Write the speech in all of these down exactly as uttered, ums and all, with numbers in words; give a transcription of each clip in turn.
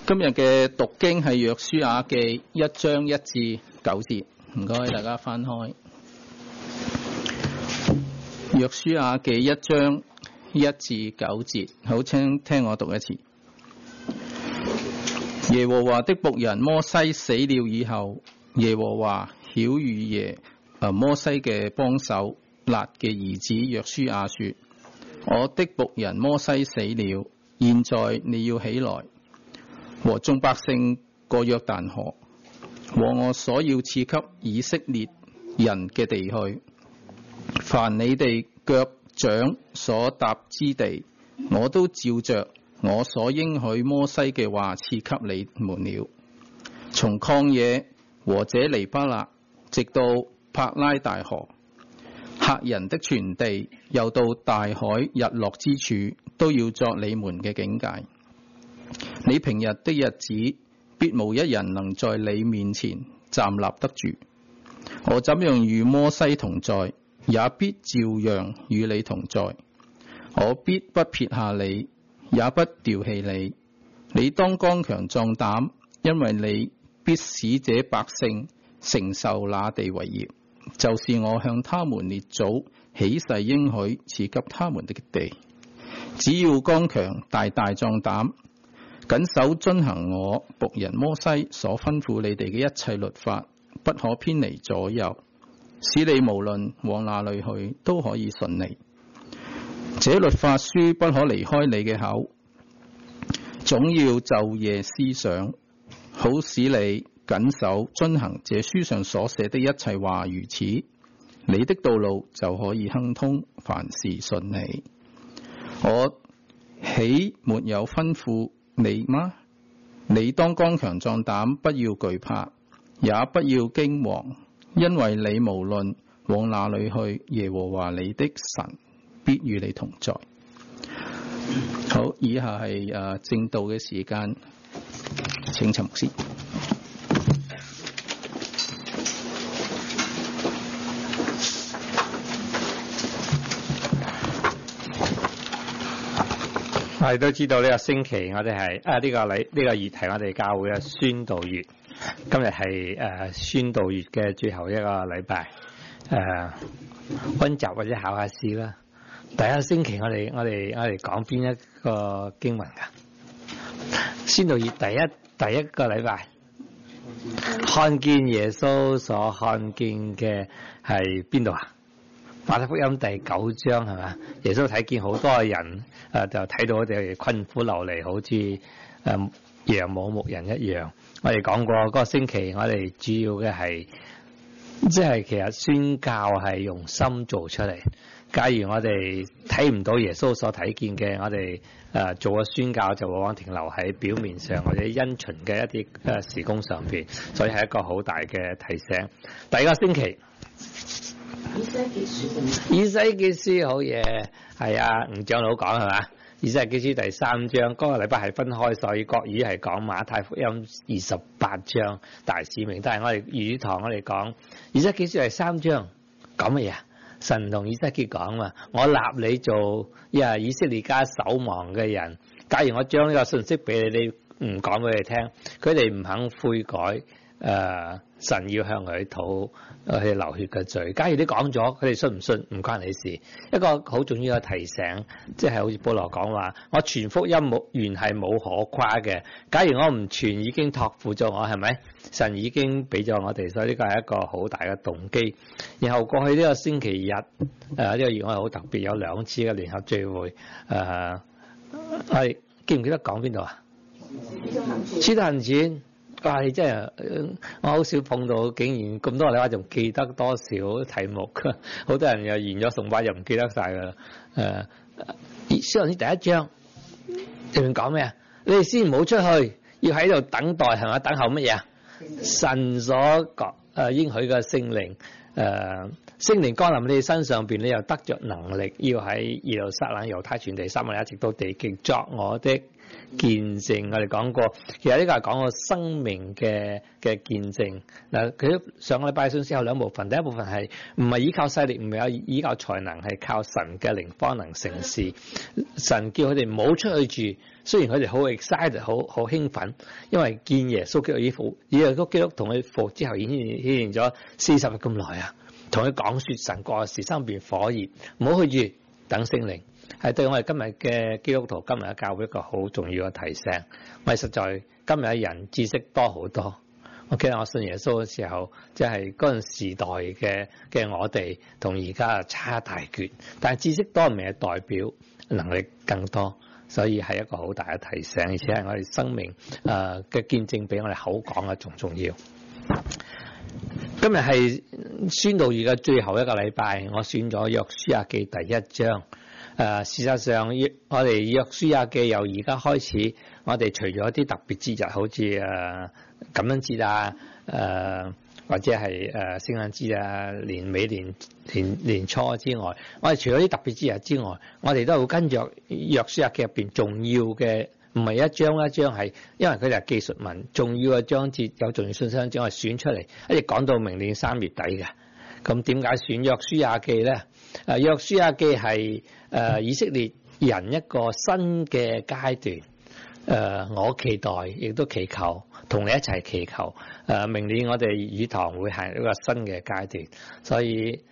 今日嘅讀經係約書亞記一章一至九節，唔該大家翻開。約書亞記一章一至九節，好，請聽我讀一次。耶和華的僕人摩西死了以後，耶和華曉諭耶啊摩西嘅幫手勒嘅兒子約書亞說：我的僕人摩西死了，現在你要起來，和眾百姓過約旦河，和我所要賜給以色列人嘅地去。凡你哋腳掌所踏之地，我都照着我所應許摩西嘅話賜給你們了。從曠野和這黎巴勒，直到伯拉大河，赫人的全地，又到大海日落之處，都要作你們嘅境界。你平日的日子，必無一人能在你面前站立得住。我怎樣與摩西同在，也必照樣與你同在。我必不撇下你，也不丟棄你。你當剛強壯膽，因為你必使這百姓承受那地為業，就是我向他們列祖起誓應許賜給他們的地。只要剛強大大壯膽，謹守遵行我僕人摩西所吩咐你哋嘅一切律法，不可偏離左右，使你無論往哪裏去都可以順利。這律法書不可離開你嘅口，總要晝夜思想，好使你謹守遵行這書上所寫的一切話。如此，你的道路就可以亨通，凡事順利。我豈沒有吩咐你嗎？你當剛強壯膽，不要懼怕，也不要驚惶，因為你無論往哪裏去，耶和華你的神必與你同在。好，以下係誒正道嘅時間，請陳牧師。 我哋都知道呢個星期我哋係啊呢、這個禮呢、這個月係我哋教會嘅宣道月，今日係誒宣道月嘅最後一個禮拜，誒溫習或者考下試啦。第一個星期我哋我哋我哋講邊一個經文噶？宣道月第一第一個禮拜，看見耶穌所看見嘅係邊度啊？馬太福音第九章係嘛？耶穌睇見好多人，誒、呃、就睇到我哋困苦流離，好似誒、呃、羊冇牧人一樣。我哋講過嗰、那個星期，我哋主要嘅係，即係其實宣教係用心做出嚟。假如我哋睇唔到耶穌所睇見嘅，我哋誒、呃、做咗宣教就往往停留喺表面上或者因循嘅一啲誒事工上邊，所以係一個好大嘅提醒。第二個星期。以西結書，以西結書好嘢，係啊，吳長老講係嘛？以西結書第三章，嗰、那個禮拜係分開，所以國語係講馬太福音二十八章大使命，但係我哋粵語堂我哋講以西結書第三章講乜嘢？神同以西結講嘛，我立你做呀以色列家守望嘅人。假如我將呢個信息俾你，你唔講俾你聽，佢哋唔肯悔改，誒、呃，神要向佢討。去流血嘅罪，假如你講咗，佢哋信唔信唔關你事。一個好重要嘅提醒，即係好似保羅講話，我傳福音冇原係冇可誇嘅。假如我唔傳，已經託付咗我，係咪？神已經俾咗我哋，所以呢個係一個好大嘅動機。然後過去呢個星期日，誒、呃、呢、這個月我係好特別，有兩次嘅聯合聚會。誒、呃，係記唔記得講邊度啊？使徒行傳。哇！你真係，我好少碰到，竟然咁多禮拜仲記得多少題目。好多人又完咗崇拜又唔記得晒噶啦。誒、呃，使徒行傳第一章入面講咩啊？你哋先唔好出去，要喺度等待係嘛？等候乜嘢啊？神所講誒應許嘅聖靈誒聖靈降臨你哋身上邊，你又得着能力，要喺耶路撒冷、猶太全地、撒瑪利亞直到地極作我的見證。我哋講過，其實呢個係講個生命嘅嘅見證。嗱，佢上個禮拜信息有兩部分，第一部分係唔係依靠勢力，唔係有依靠才能，係靠神嘅靈方能成事。神叫佢哋唔好出去住，雖然佢哋好 excited， 好好興奮，因為見耶穌基督已復，耶穌基督同佢復之後，已經顯現咗四十日咁耐啊，同佢講說神過嘅事，心變火熱，唔好去住，等聖靈。係對我哋今日嘅基督徒，今日嘅教會一個好重要嘅提醒。我哋實在今日嘅人知識多好多。我記得我信耶穌嘅時候，即係嗰陣時代嘅嘅我哋，同而家差大絕。但係知識多唔係代表能力更多，所以係一個好大嘅提醒，而且係我哋生命誒嘅見證，比我哋口講嘅仲重要。今日係宣道月嘅最後一個禮拜，我選咗約書亞記第一章。誒、呃，事實上，我哋約書亞記由而家開始，我哋除咗啲特別節日，好似誒感恩節啊，誒、呃、或者係誒聖誕節啊，年尾年年年初之外，我哋除咗啲特別節日之外，我哋都會跟着約書亞記入邊重要嘅，唔係一章一章，係因為佢哋係記述文，重要嘅章節有重要信息章，我哋選出嚟，一直講到明年三月底嘅。咁點解選約書亞記咧？誒，約書亞記係誒以色列人一個新嘅階段。誒、呃，我期待，亦都祈求，同你一齊祈求。誒、呃，明年我哋語堂會係一個新嘅階段，所以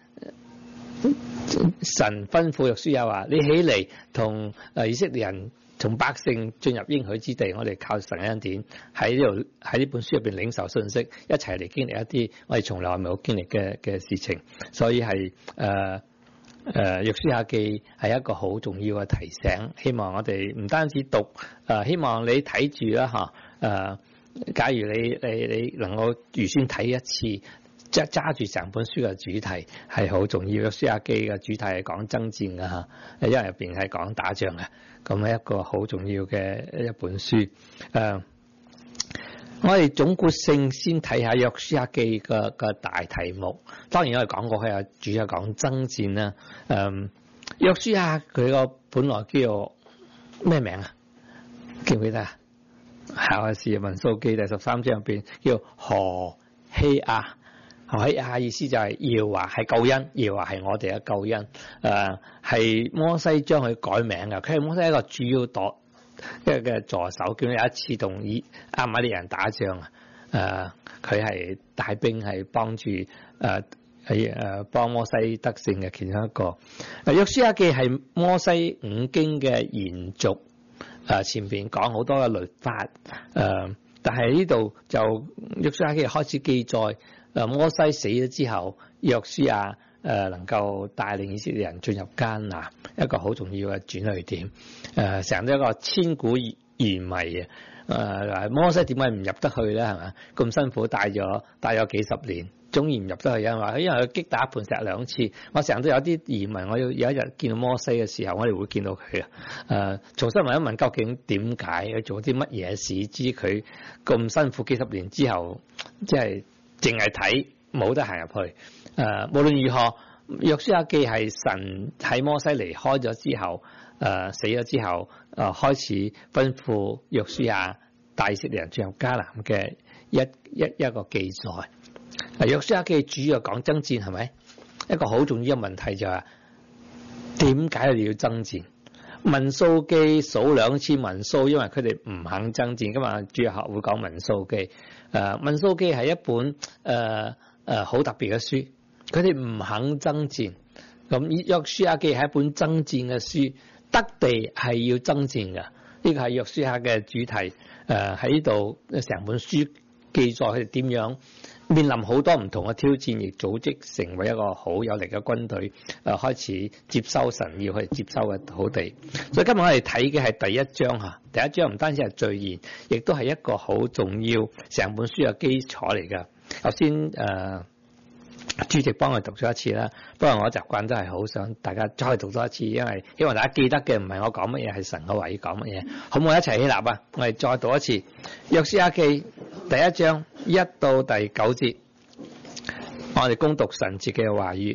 神吩咐約書亞話：你起嚟同誒以色列人，從百姓進入應許之地，我哋靠神恩典喺呢度喺呢本書入邊領受信息，一齊嚟經歷一啲我哋從來未有經歷嘅嘅事情。所以係誒誒約書亞記係一個好重要嘅提醒，希望我哋唔單止讀誒、呃，希望你睇住啦嚇誒。假如你你你能夠預先睇一次，即係揸住成本書嘅主題係好重要。約書亞記嘅主題係講爭戰嘅嚇，因為入邊係講打仗嘅。咁係一個好重要嘅一本書。誒、呃，我哋總括性先睇下約書亞記嘅嘅大題目。當然我哋講過佢係主要講爭戰啦。誒、呃，約書亞佢個本來叫做咩名啊？記唔記得啊？係《民數記》第十三章入邊叫何希亞。何希亞意思就係耶和華係救恩，耶和華係我哋嘅救恩。誒、呃，係摩西將佢改名嘅，佢係摩西一個主要舵一個嘅助手。叫佢有一次同以亞瑪力人打仗啊，誒、呃，佢係帶兵係幫住誒係誒幫摩西得勝嘅其中一個。誒，約書亞記係摩西五經嘅延續。誒、呃，前邊講好多嘅律法，誒、呃，但係呢度就約書亞記開始記載。誒，摩西死咗之後，約書亞誒能夠帶領以色列人進入迦南，一個好重要嘅轉捩點。誒、呃，成咗一個千古疑謎啊！誒、呃，摩西點解唔入得去咧？係嘛，咁辛苦帶咗帶咗幾十年，終於唔入得去。有人話，因為佢擊打磐石兩次。我成日都有啲疑問，我要有一日見到摩西嘅時候，我哋會見到佢啊。誒、呃，重新問一問，究竟點解佢做啲乜嘢事？知佢咁辛苦幾十年之後，即係。淨係睇冇得行入去。誒、呃，無論如何，約書亞記係神喺摩西離開咗之後，誒、呃、死咗之後，誒、呃、開始吩咐約書亞帶以色列人進入迦南嘅一一一個記載。誒，約書亞記主要講爭戰係咪？一個好重要嘅問題就係點解佢哋要爭戰？民數記數兩次民數，因為佢哋唔肯爭戰。今日主日學會講民數記。誒、呃，民數記係一本誒誒好特別嘅書，佢哋唔肯爭戰。咁約書亞記係一本爭戰嘅書，得地係要爭戰嘅。呢個係約書亞嘅主題。誒喺呢度成本書記載佢哋點樣面臨好多唔同嘅挑戰，亦組織成為一個好有力嘅軍隊。誒、呃、開始接收神要去接收嘅土地。所以今日我哋睇嘅係第一章嚇。第一章唔單止係序言，亦都係一個好重要成本書嘅基礎嚟㗎。頭先誒主席幫我讀咗一次啦，不過我習慣都係好想大家再讀多一次，因為希望大家記得嘅唔係我講乜嘢，係神嘅話要講乜嘢。好唔好一齊起立啊？我哋再讀一次《約書亞記》第一章一到第九節，我哋恭讀神節嘅話語。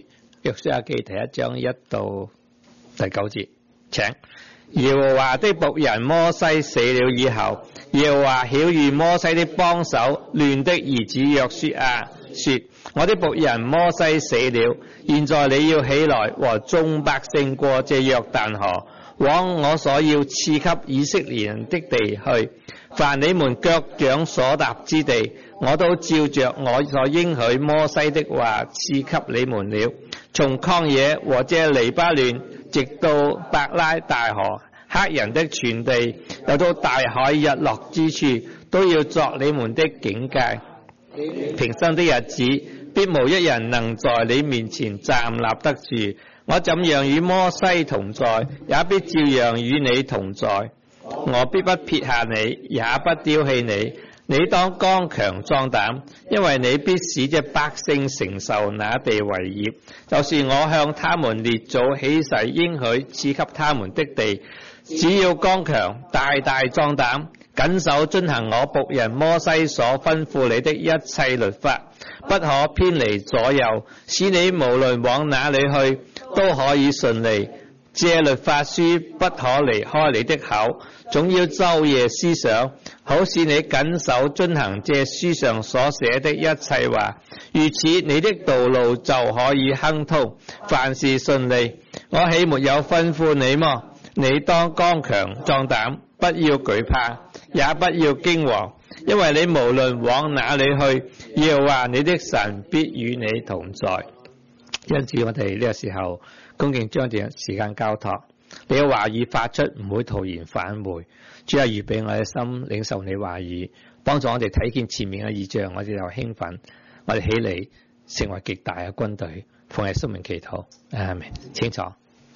約書亞記第一章一到第九節，請。耶和華的僕人摩西死了以後，耶和華曉諭摩西的幫手嫩的兒子約書亞說：我的僕人摩西死了，現在你要起來和眾百姓過這約旦河，往我所要賜給以色列人的地去。凡你們腳掌所踏之地，我都照着我所應許摩西的話賜給你們了。從曠野和這黎巴嫩，直到伯拉大河，黑人的全地，又到大海日落之處，都要作你們的境界。平生的日子，必無一人能在你面前站立得住。我怎樣與摩西同在，也必照樣與你同在。我必不撇下你，也不丟棄你。你當剛強壯膽，因為你必使這百姓承受那地為業，就是我向他們列祖起誓應許賜給他們的地。只要剛強，大大壯膽，謹守遵行我僕人摩西所吩咐你的一切律法，不可偏離左右，使你無論往哪裏去都可以順利。這律法書不可離開你的口，總要晝夜思想，好使你謹守遵行這書上所寫的一切話。如此，你的道路就可以亨通，凡事順利。我豈沒有吩咐你麼？你當剛強壯膽，不要懼怕，也不要驚惶，因為你無論往哪裏去，耶和華你的神必與你同在。因此，我哋呢個時候恭敬將這時間交託，你嘅話語發出，唔會徒然返回。主啊，預備我嘅心領受你話語，幫助我哋睇見前面嘅異象，我哋就興奮，我哋起嚟成為極大嘅軍隊，奉你聖名祈禱。阿們。清楚。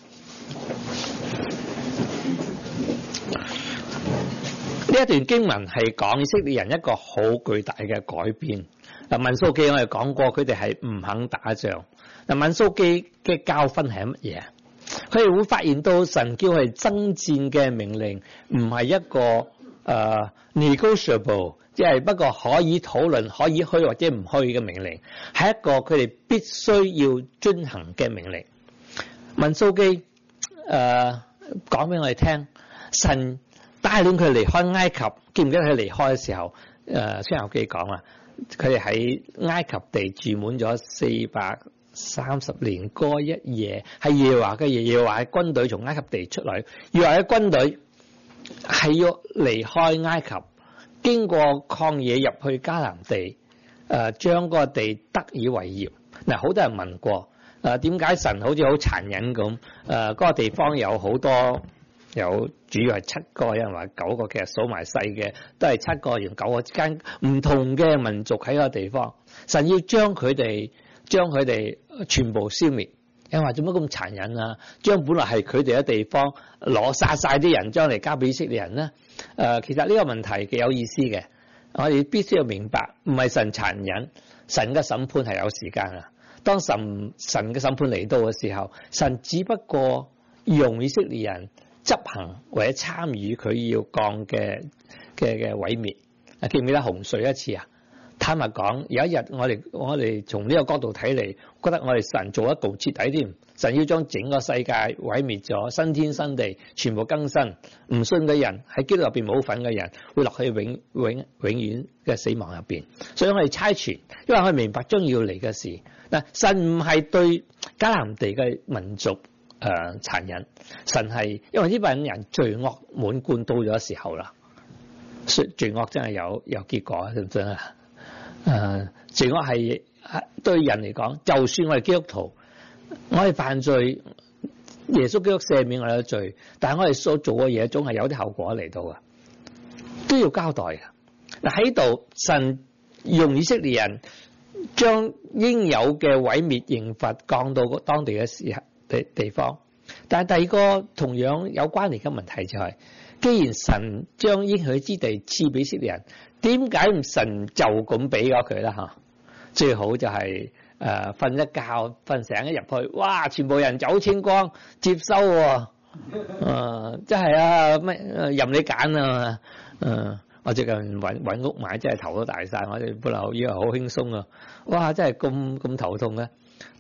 呢一段經文係講以色列人一個好巨大嘅改變。嗱，民數記我哋講過，佢哋係唔肯打仗。嗱，民數記嘅教訓係乜嘢？佢哋會發現到神叫佢哋爭戰嘅命令唔係一個誒、uh, negotiable， 即係不過可以討論、可以去或者唔去嘅命令，係一個佢哋必須要遵行嘅命令。民數記誒講俾我哋聽，神帶領佢離開埃及，記唔記得佢離開嘅時候？誒《出埃及記》講啊，佢哋喺埃及地住滿咗四百三十年嗰一夜，係耶和華嘅夜，耶和華嘅軍隊從埃及地出嚟，耶和華嘅軍隊係要離開埃及，經過曠野入去迦南地，誒將嗰個地得以為業。嗱，好多人問過，誒點解神好似好殘忍咁？誒、呃、嗰、那個地方有好多。有主要係七個，有人話九個，其實數埋細嘅都係七個，連九個之間唔同嘅民族喺個地方。神要將佢哋將佢哋全部消滅。有人話做乜咁殘忍啊？將本來係佢哋嘅地方攞殺晒啲人，將嚟交俾以色列人咧？誒、呃，其實呢個問題幾有意思嘅。我哋必須要明白，唔係神殘忍，神嘅審判係有時間啊。當神神嘅審判嚟到嘅時候，神只不過用以色列人執行或者參與佢要降嘅嘅嘅毀滅。啊，記唔記得洪水一次啊？坦白講，有一日我哋我哋從呢個角度睇嚟，覺得我哋神做得夠徹底添。神要將整個世界毀滅咗，新天新地全部更新。唔信嘅人喺基督入邊冇份嘅人，會落去永永永遠嘅死亡入邊。所以我哋猜傳，因為我哋明白將要嚟嘅事。嗱，神唔係對迦南地嘅民族。誒、呃、殘忍，神係因為呢班人罪惡滿貫到咗時候啦，罪惡真係有有結果，信唔信啊？誒、呃，罪惡係對人嚟講，就算我哋基督徒，我哋犯罪，耶穌基督赦免我哋嘅罪，但係我哋所做嘅嘢總係有啲後果嚟到嘅，都要交代嘅。嗱，喺度，神用以色列人將應有嘅毀滅刑罰降到當地嘅時候。地地方，但係第二個同樣有關聯嘅問題就係、是，既然神將應許之地賜俾以色列人，點解唔神就咁俾咗佢啦？嚇，最好就係誒瞓一覺，瞓醒一入去，哇！全部人走清光，接收喎、哦，誒、呃，即係啊，乜任你揀啊，誒、呃，我最近揾揾屋買，真係頭都大晒，我哋本來以為好輕鬆啊，哇！真係咁咁頭痛咧，嗱、呃。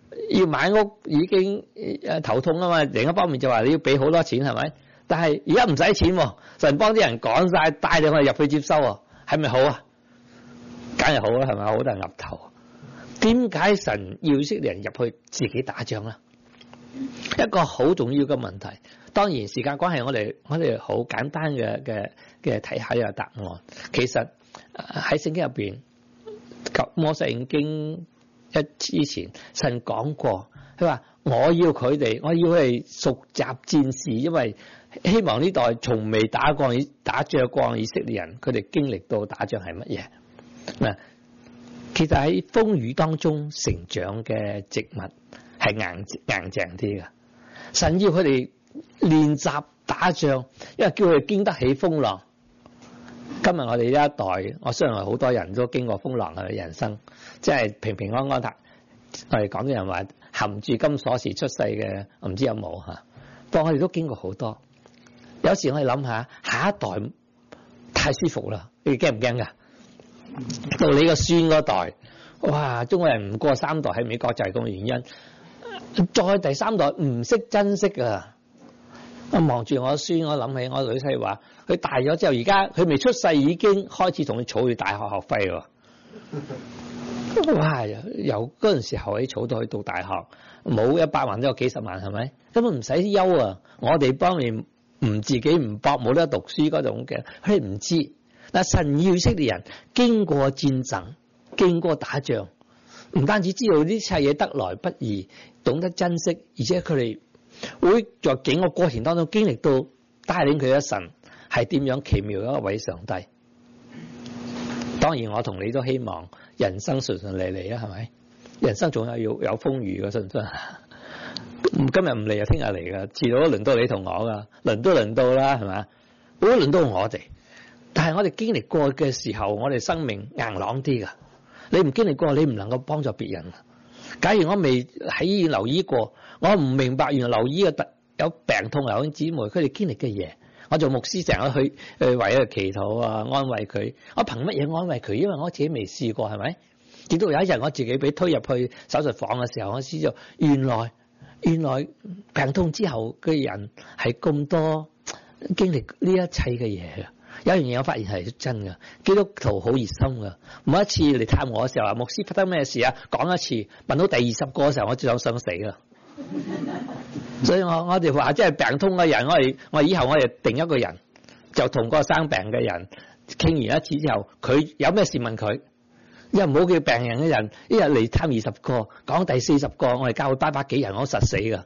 要買屋已經誒頭痛啊嘛，另一方面就話你要俾好多錢係咪？但係而家唔使錢喎，神幫啲人趕晒，帶你我哋入去接收喎，係咪好啊？梗係好啦，係咪？好多人岌頭。點解神要以色列人入去自己打仗咧？一個好重要嘅問題。當然時間關係，我哋我哋好簡單嘅嘅嘅睇下呢個答案。其實喺聖經入邊，摩西五經一之前，神講過，佢話我要佢哋，我要佢哋熟習戰事，因為希望呢代從未打過打仗過以色列人，佢哋經歷到打仗係乜嘢嗱。其實喺風雨當中成長嘅植物係硬硬淨啲嘅，神要佢哋練習打仗，因為叫佢哋經得起風浪。今日我哋呢一代，我相信好多人都經過風浪嘅人生，即係平平安安。我哋講啲人話含住金鎖匙出世嘅，唔知有冇吓？不過我哋都經過好多。有時我哋諗下，下一代太舒服啦，你哋驚唔驚噶？到你個孫嗰代，哇！中國人唔過三代喺美國就係咁嘅原因。再第三代唔識珍惜啊！我望住我孫，我諗起我女婿話，佢大咗之後，而家佢未出世已經開始同佢儲住大學學費喎。哇！由嗰陣時候起儲到去到大學，冇一百萬都有幾十萬，係咪？根本唔使憂啊！我哋幫你唔自己唔搏，冇得讀書嗰種嘅，佢哋唔知。但神要以色列人經過戰爭，經過打仗，唔單止知道呢一切嘢得來不易，懂得珍惜，而且佢哋會在整個過程當中經歷到帶領佢嘅神係點樣奇妙嘅一位上帝。當然我同你都希望人生順順利利啊，係咪？人生總有要有風雨嘅，信唔信？今日唔嚟就聽日嚟噶，遲早都輪到你同我噶，輪都輪到啦，係咪？會輪到我哋。但係我哋經歷過嘅時候，我哋生命硬朗啲噶。你唔經歷過，你唔能夠幫助別人。假如我未喺醫院留醫過，我唔明白原來留醫嘅有病痛有姊妹佢哋經歷嘅嘢，我做牧師成日去誒為佢祈禱啊，安慰佢。我憑乜嘢安慰佢？因為我自己未試過，係咪？直到有一日我自己俾推入去手術房嘅時候，我知道原來原來病痛之後嘅人係咁多經歷呢一切嘅嘢。有一樣嘢我發現係真嘅，基督徒好熱心噶。每一次嚟探我嘅時候，話牧師發生咩事啊？講一次，問到第二十個嘅時候，我就想想死啦。所以我我哋話即係病痛嘅人，我哋我以後我哋定一個人，就同個生病嘅人傾完一次之後，佢有咩事問佢。因為唔好叫病人嘅人一日嚟探二十個，講第四十個，我哋教會八百幾人，我實死噶。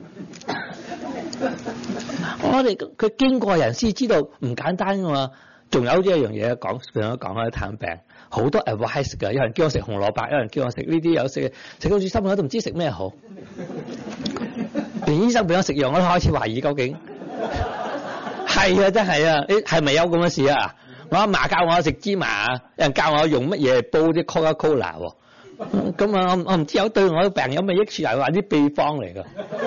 我哋佢經過人先知道唔簡單噶嘛。仲有呢一樣嘢講，仲有講開探病，好多 advice 噶。有人叫我食紅蘿蔔，有人叫我食呢啲，有食食到住心我都唔知食咩好。連醫生俾我食藥，我都開始懷疑究竟係啊，真係啊，誒係咪有咁嘅事啊？我阿嫲教我食芝麻，有人教我用乜嘢煲啲 Coca-Cola 喎。咁啊，我我唔知有對我嘅病有咩益處，係話啲秘方嚟噶。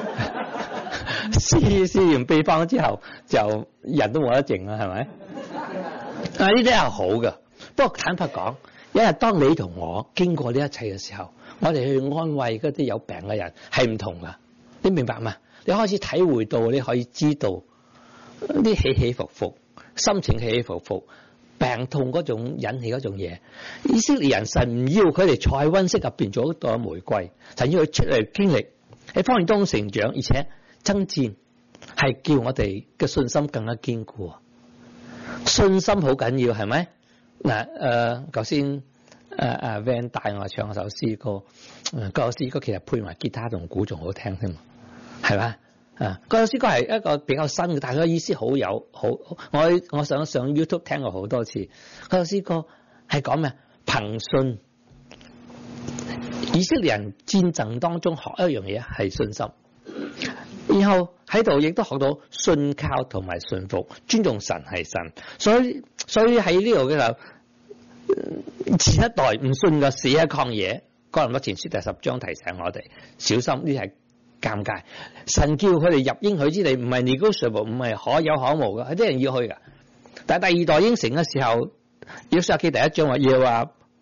試試完秘方之後，就人都冇得剩啦，係咪？啊，呢啲係好噶。不過坦白講，一日當你同我經過呢一切嘅時候，我哋去安慰嗰啲有病嘅人係唔同噶。你明白嘛？你開始體會到，你可以知道啲起起伏伏，心情起起伏伏。病痛嗰種引起嗰種嘢，以色列人神唔要佢哋坐喺溫室入邊做一朵玫瑰，神要佢出嚟經歷喺荒野當中成長，而且爭戰係叫我哋嘅信心更加堅固。信心好緊要，係咪？嗱、呃，誒，頭先誒誒 Van 帶我唱首詩歌，嗰、呃、首詩歌其實配埋吉他同鼓仲好聽添，係嘛？啊！嗰首詩歌係一個比較新嘅，但係個意思好有好。我我想上 YouTube 聽過好多次。嗰首詩歌係講咩？憑信。以色列人戰爭當中學一樣嘢係信心，然後喺度亦都學到信靠同埋信服，尊重神係神。所以所以喺呢度嘅時候，前一代唔信嘅死喺曠野。哥林多前書第十章提醒我哋小心，呢係尷尬。神叫佢哋入應許之地，唔係 negotiable， 唔係可有可無嘅，係啲人要去嘅。但係第二代應承嘅時候，約書亞記第一章話耶和華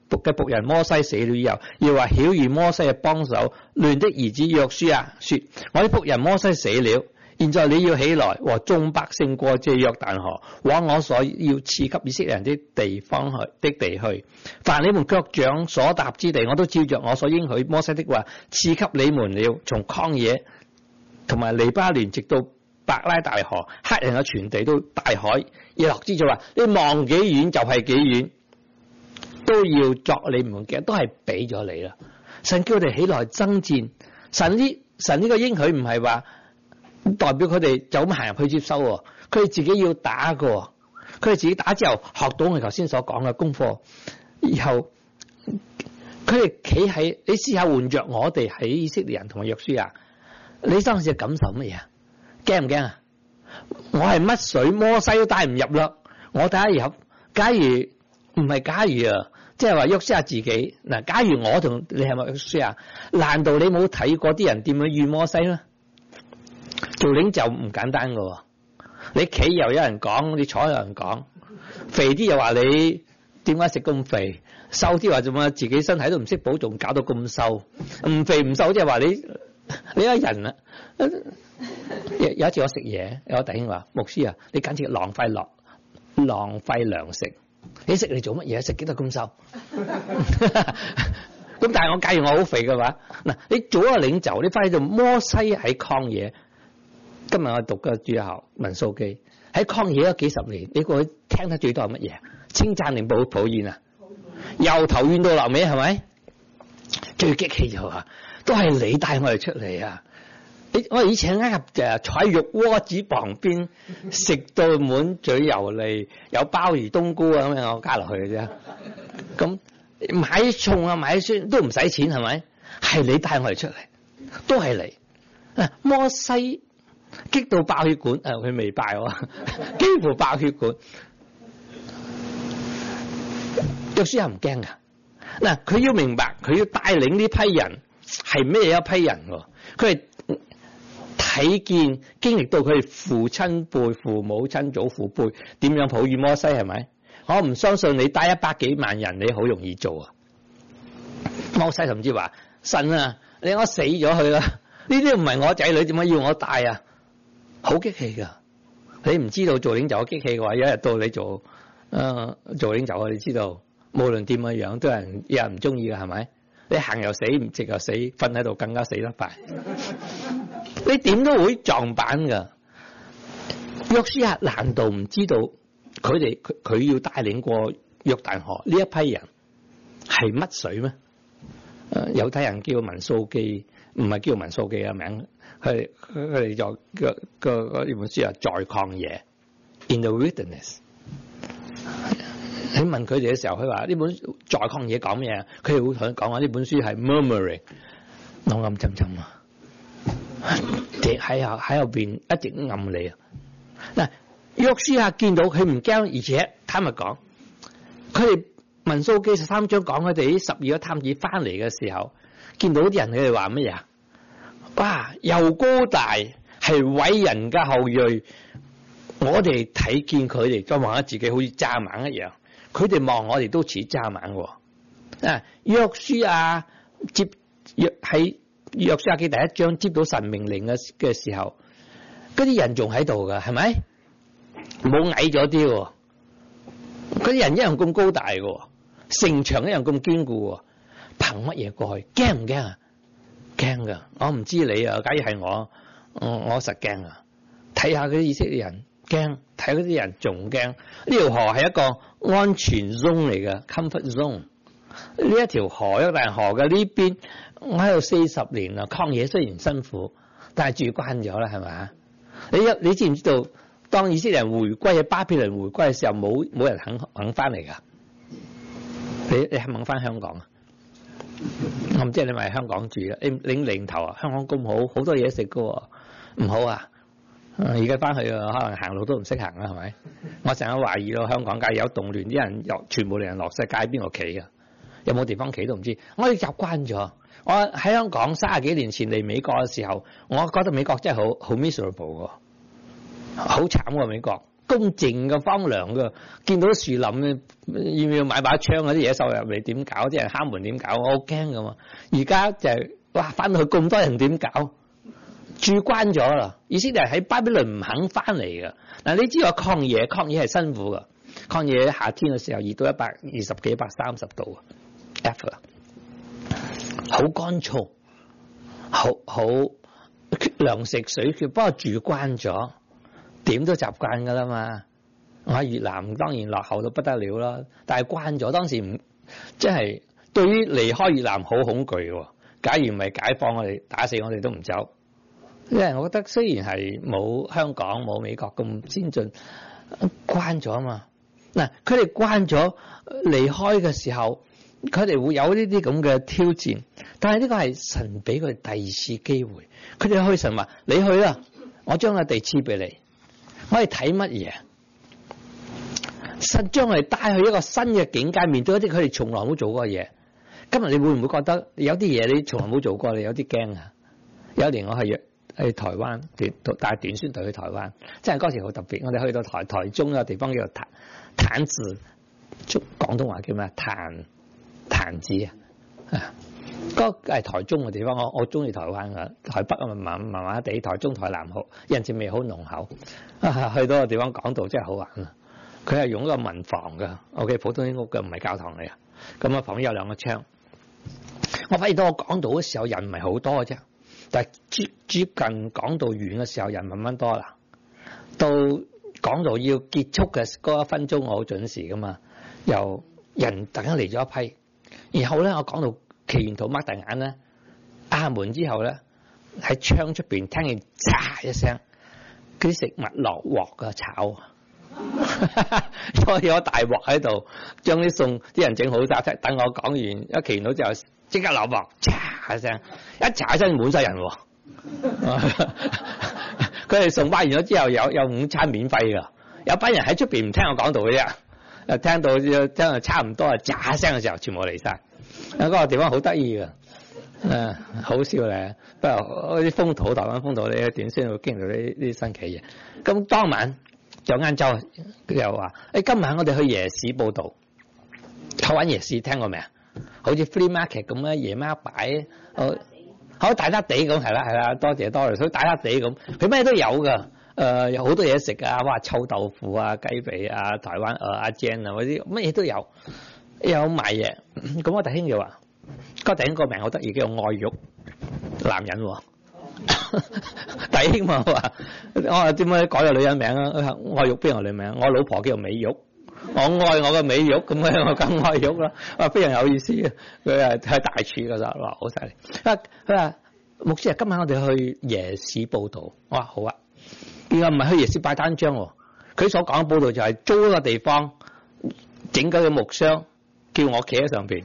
嘅僕人摩西死了以後，要話曉諭摩西嘅幫手嫩的兒子約書亞說：我的僕人摩西死了，現在你要起來和眾百姓過這約旦河，往我所要賜給以色列人的地方去的地去。凡你們腳掌所踏之地，我都照着我所應許摩西的話賜給你們了。從曠野同埋黎巴嫩直到伯拉大河，黑人嘅全地都大海。耶和華就話：你望幾遠就係幾遠，都要作你們嘅，都係俾咗你啦。神叫我哋起來爭戰。神呢神呢個應許唔係話代表佢哋就咁行入去接收，佢哋自己要打過，佢哋自己打之後學到我頭先所講嘅功課，以後佢哋企喺，你試下換着我哋喺以色列人同埋約書亞，你當時感受乜嘢？驚唔驚啊？我係乜水摩西都帶唔入啦，我帶入。假如唔係假如啊，即係話約書亞自己嗱，假如我同你係咪約書亞？難道你冇睇過啲人點樣遇摩西咩？做領袖唔簡單噶，你企又有人講，你坐又有人講，肥啲又話你點解食咁肥，瘦啲話做乜自己身體都唔識保重，搞到咁瘦，唔肥唔瘦即係話你你一人啊！有有一次我食嘢，有個弟兄話：牧師啊，你簡直浪費落浪費糧食，你食嚟做乜嘢？食幾多咁瘦？咁但係我假如我好肥嘅話，嗱，你做一個領袖，你翻去做摩西喺曠野。今日我讀嘅主學民數記喺曠野咗幾十年，你過去聽得最多係乜嘢？稱讚定抱抱怨啊？由頭怨到落尾係咪？最激氣就話，都係你帶我哋出嚟啊！你我以前喺就坐喺肉鍋子旁邊食到滿嘴油膩，有鮑魚冬菇啊咁樣，我加落去嘅啫。咁買餸啊買酸都唔使錢係咪？係你帶我哋出嚟，都係你。啊，摩西激到爆血管，誒佢未爆喎，幾乎爆血管。約書亞唔驚噶，嗱佢要明白，佢要帶領呢批人係咩一批人喎？佢係睇見經歷到佢哋父親輩、父母親、祖父輩點樣抱住摩西係咪？我唔相信你帶一百幾萬人你好容易做啊！摩西甚至話：神啊，你我死咗佢啦！呢啲唔係我仔女，點解要我帶啊？好激氣噶！你唔知道做領袖激氣嘅話，有一日到你做誒、呃、做領袖，你知道無論點嘅樣都有人有人唔中意嘅係咪？你行又死，唔直又死，瞓喺度更加死得快。你點都會撞板噶。約書亞難道唔知道佢哋佢佢要帶領過約旦河呢一批人係乜水咩？誒，猶太人叫民數記，唔係叫民數記嘅名，佢佢佢哋就個個呢本書啊，在曠野 in the wilderness。你問佢哋嘅時候，佢話呢本在曠野講咩啊？佢哋會同你講話呢本書係 murmuring， 暗暗沉沉啊，喺後喺後邊一直暗你啊。嗱，約書亞見到佢唔驚，而且坦白講，佢哋民數記十三章講佢哋呢十二個探子翻嚟嘅時候，見到啲人佢哋話乜嘢？哇，又高大，係偉人嘅後裔。我哋睇見佢哋，再望下自己好似蚱蜢一樣。佢哋望我哋都似蚱蜢喎。啊，約書亞接約喺約書亞記第一章接到神命令嘅嘅時候，嗰啲人仲喺度噶，係咪？冇矮咗啲喎。嗰啲人一樣咁高大嘅，城牆一樣咁堅固喎。憑乜嘢過去？驚唔驚啊？驚噶！我唔知你啊，假如係我，我我實驚啊！睇下嗰啲以色列人驚，睇嗰啲人仲驚。呢條河係一個安全 zone 嚟嘅 comfort zone。呢一條河，約旦河嘅呢邊，我喺度四十年啦。曠野雖然辛苦，但係住慣咗啦，係咪？你你知唔知道？當以色列人回歸，巴比倫回歸嘅時候，冇冇人肯肯翻嚟噶？你你肯唔肯翻香港啊？我唔知你咪喺香港住啊？你你領頭啊？香港咁好，好多嘢食噶，唔好啊？而家翻去啊，可能行路都唔識行啦，係咪？我成日懷疑咯，香港街有動亂，啲人又全部人落晒街，邊個企啊？有冇地方企都唔知。我哋習慣咗。我喺香港三十幾年前嚟美國嘅時候，我覺得美國真係好好 miserable 喎，好慘喎美國。 公靜嘅荒涼嘅，見到樹林要唔要買把槍啊？啲野獸入嚟點搞？啲人敲門點搞？我好驚噶嘛！而家就係、是、哇，翻去咁多人點搞？駐關咗啦！意思就係喺巴比倫唔肯翻嚟嘅。嗱，你知道曠野，曠野係辛苦噶。曠野夏天嘅時候熱到一百二十幾、一百三十度啊 ，F 啊，好乾燥，好好缺糧食水缺，不過住關咗。點都習慣噶啦嘛！我喺越南當然落後到不得了啦，但係慣咗當時唔即係對於離開越南好恐懼喎。假如唔係解放我哋打死我哋都唔走，因為我覺得雖然係冇香港冇美國咁先進，慣咗啊嘛。嗱，佢哋慣咗離開嘅時候，佢哋會有呢啲咁嘅挑戰，但係呢個係神俾佢哋第二次機會。佢哋去神話你去啦，我將個地賜俾你。我哋睇乜嘢？神將我哋帶去一個新嘅境界，面對一啲佢哋從來冇做過嘅嘢。今日你會唔會覺得有啲嘢你從來冇做過，你有啲驚啊？有一年我係去台灣短帶短宣隊去台灣，真係嗰時好特別。我哋去到台台中一個地方叫做潭潭子，廣東話叫咩？潭潭子啊！嗰個係台中嘅地方，我我中意台灣噶，台北啊麻麻麻地，台中台南好，人情味好濃厚。啊，去到個地方講道真係好玩啊！佢係用一個民房嘅，OK，普通啲屋嘅，唔係教堂嚟啊。咁啊，旁邊有兩個窗。我發現到我講道嘅時候人唔係好多嘅啫，但係接接近講道完嘅時候人慢慢多啦。到講道要結束嘅嗰一分鐘，我好準時噶嘛，又人突然間嚟咗一批，然後咧我講到。祈完禱擘大眼咧，壓門之後咧，喺窗出邊聽見嚓一聲，嗰啲食物落鑊嘅炒，所以有大鑊喺度，將啲餸啲人整好晒，等我講完一祈完禱之後，即刻落鑊，嚓一聲，一嚓一聲滿晒人喎。佢哋餸擺完咗之後，有有午餐免費㗎，有班人喺出邊唔聽我講道嘅啫，誒聽到聽到差唔多啊，嚓一聲嘅時候，全部嚟晒。嗰、那個地方好得意嘅，誒好笑咧。不過嗰啲風土，台灣風土咧，點先會經歷呢啲新奇嘢？咁當晚就晏晝，佢又話：誒、欸、今晚我哋去夜市報道。台灣夜市聽過未啊？好似 flea market 咁咧，夜晚擺，好好大笪地咁，係啦係啦，多謝多謝，所以大笪地咁，佢咩都有㗎。誒、呃、有好多嘢食啊，哇臭豆腐啊、雞髀啊、台灣誒阿 Jen 啊嗰啲，乜嘢都有。有賣嘢，咁我弟兄就話：個弟兄個名好得意，叫愛玉，男人喎。弟兄嘛話：我話點解改個女人名啊？愛玉邊個女名？我老婆叫美玉，我愛我嘅美玉，咁樣我更愛玉啦。話非常有意思嘅，佢係係大廚㗎咋，話好犀利。啊，佢話牧師啊，今晚我哋去夜市報道。我話好啊，而家唔係去夜市擺單張喎。佢所講嘅報道就係租一個地方，整緊個木箱。叫我企喺上邊，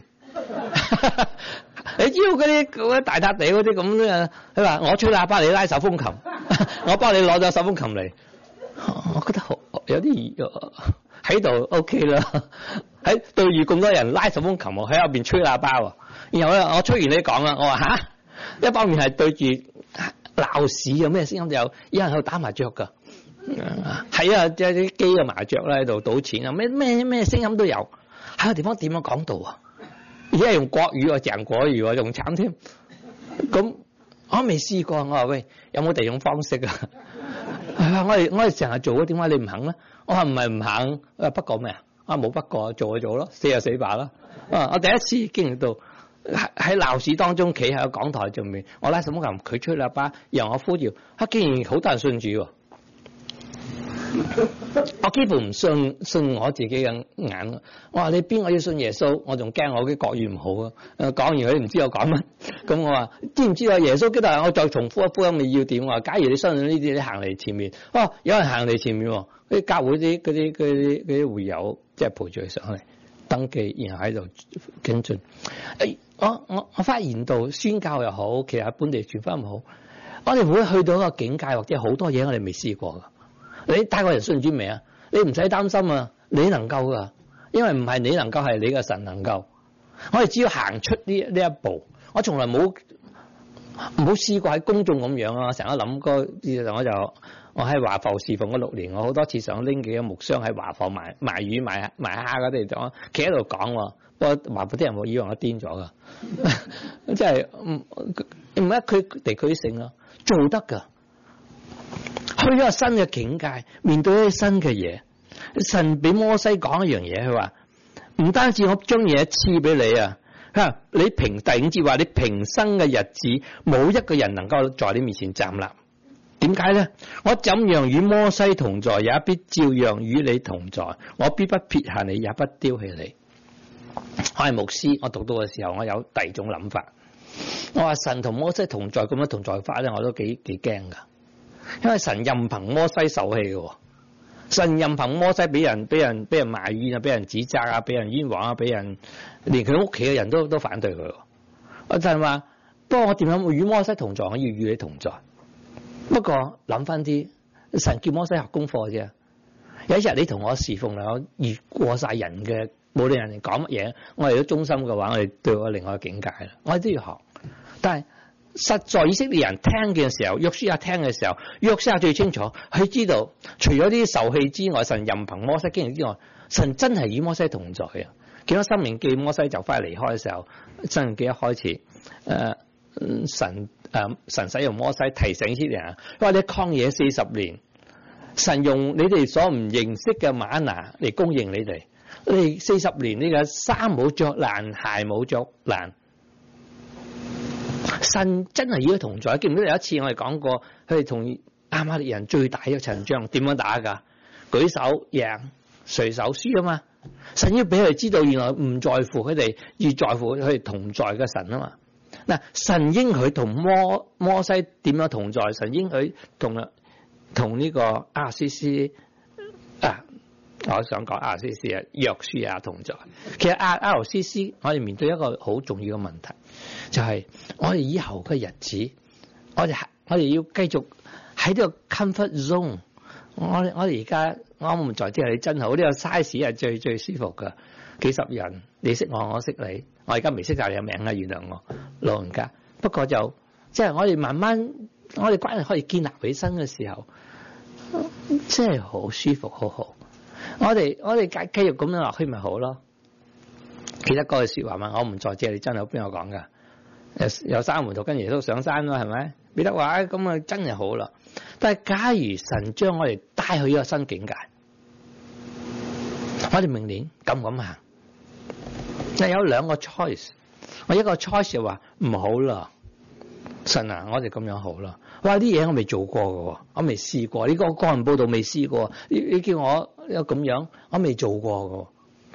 你知道嗰啲嗰啲大笪地嗰啲咁啊？佢話我吹喇叭，你拉手風琴，我幫你攞咗手風琴嚟。我覺得好有啲喺度 OK 啦，喺對住咁多人拉手風琴喎，喺後邊吹喇叭喎。然後咧，我吹完你講啦，我話吓，一方面係對住鬧市有咩聲音都有，有人喺度打麻雀㗎，係啊，即係啲機嘅麻雀啦喺度賭錢啊，咩咩咩聲音都有。喺個地方點樣講道啊？而家用國語啊，鄭國語啊，仲慘添。咁我未試過，我話喂，有冇第二種方式啊？我哋我哋成日做啊，點解你唔肯咧？我話唔係唔肯，我話不過咩啊？我話冇不過，做就做咯，死就死吧啦。啊！我第一次經歷到喺鬧市當中企喺個講台上面，我拉什麼琴，佢吹喇叭，由我呼叫，啊！竟然好多人信主喎。我幾乎唔信信我自己嘅眼。我話你邊個要信耶穌？我仲驚我啲國語唔好啊！誒，講完佢唔知我講乜。咁我話知唔知道耶穌基督？我再重複一福音你要點？我話假如你相信呢啲，你行嚟前面。哦，有人行嚟前面喎，啲教會啲嗰啲嗰啲嗰啲會友，即係陪住佢上嚟登記，然後喺度跟進。誒，我我我發現到宣教又好，其實本地傳福音又好，我哋會去到一個境界，或者好多嘢我哋未試過噶。你帶個人信主未啊？你唔使擔心啊，你能夠噶，因為唔係你能夠，係你嘅神能夠。我哋只要行出呢呢一步，我從來冇冇試過喺公眾咁樣啊！成日諗個，我就我喺華埠侍奉嗰六年，我好多次想拎幾個木箱喺華埠賣賣魚賣賣蝦嗰啲地方，企喺度講喎。不過華埠啲人會以為我癲咗噶，即係唔唔係佢地區性咯，做得噶。去咗個新嘅境界，面對一啲新嘅嘢，神俾摩西講一樣嘢，佢話唔單止我將嘢賜俾你啊，吓你平第五節話你平生嘅日子，冇一個人能夠在你面前站立。點解咧？我怎樣與摩西同在，也必照樣與你同在。我必不撇下你，也不丟棄你。我係牧師，我讀到嘅時候，我有第二種諗法。我話神同摩西同在咁樣同在法咧，我都幾幾驚噶。因為神任憑摩西受氣嘅，神任憑摩西俾人俾人俾人埋怨啊，俾人指責啊，俾人冤枉啊，俾人連佢屋企嘅人都都反對佢。我就係話，不過我點樣會與摩西同在？我要與你同在。不過諗翻啲，神叫摩西學功課啫。有一日你同我侍奉啦，我越過晒人嘅，無論人哋講乜嘢，我哋都忠心嘅話，我哋對我另外一個境界啦。我哋都要學，但係實在以色列人聽嘅時候，約書亞聽嘅時候，約書亞最清楚，佢知道除咗啲受氣之外，神任憑摩西經歷之外，神真係與摩西同在啊！見到申命記摩西就快離開嘅時候，申命記一開始，誒、呃、神誒、呃、神使用摩西提醒以色列人，話你曠野四十年，神用你哋所唔認識嘅嗎哪嚟供應你哋，你哋四十年呢個衫冇着爛，鞋冇着爛。神真係與佢同在，記唔記得有一次我哋講過，佢哋同亞瑪力人最大嘅場仗點樣打噶？舉手贏，隨手輸啊嘛！神要俾佢哋知道，原來唔在乎佢哋，而在乎佢哋同在嘅神啊嘛！嗱，神應許同摩摩西點樣同在？神應許同同呢個亞斯斯啊，我想講亞斯斯啊，約書亞同在。其實亞亞斯斯，我哋面對一個好重要嘅問題。就係我哋以後嘅日子，我哋我哋要繼續喺呢個 comfort zone。我我哋而家我唔在即係你真好，呢、這個 size 係最最舒服噶。幾十人，你識我，我識你。我而家未識晒你嘅名啊，原諒我老人家。不過就即係、就是、我哋慢慢，我哋關係可以建立起身嘅時候，真係好舒服，好好。我哋我哋繼繼續咁樣落去咪好咯。記得嗰句說話嘛，我唔在即係你真好，邊個講噶？有三門徒跟耶穌上山咯，係咪？彼得話：咁啊，真係好啦。但係假如神將我哋帶去一個新境界，我哋明年敢唔敢行？就有兩個 choice， 我一個 choice 就話唔好啦，神啊，我哋咁樣好啦。哇！啲嘢我未做過嘅，我未試過。呢個個人報道未試過，你你叫我有咁樣，我未做過嘅。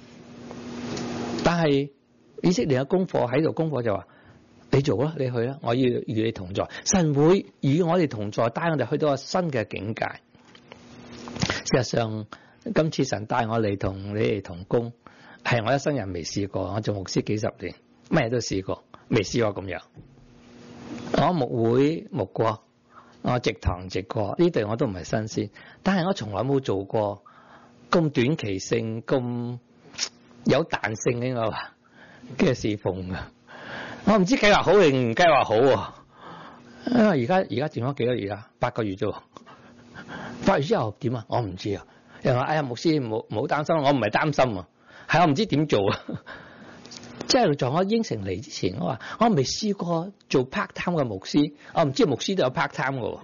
但係以色列嘅功課喺度，功課就話。你做啦，你去啦，我要與你同在。神會與我哋同在，帶我哋去到個新嘅境界。事實上，今次神帶我嚟同你哋同工，係我一生人未試過。我做牧師幾十年，咩都試過，未試過咁樣。我牧會牧過，我植堂植過，呢對我都唔係新鮮。但係我從來冇做過咁短期性、咁有彈性嘅我嘅侍奉嘅。我唔知計劃好定唔計劃好喎，因為而家而家剩咗幾多月啊？八個月啫，八個月之後點啊？我唔知啊。又話：哎呀，牧師唔好唔好擔心，我唔係擔心啊，係我唔知點做啊。即係在我應承嚟之前，我話我未試過做 part time 嘅牧師，我唔知牧師都有 part time 嘅喎。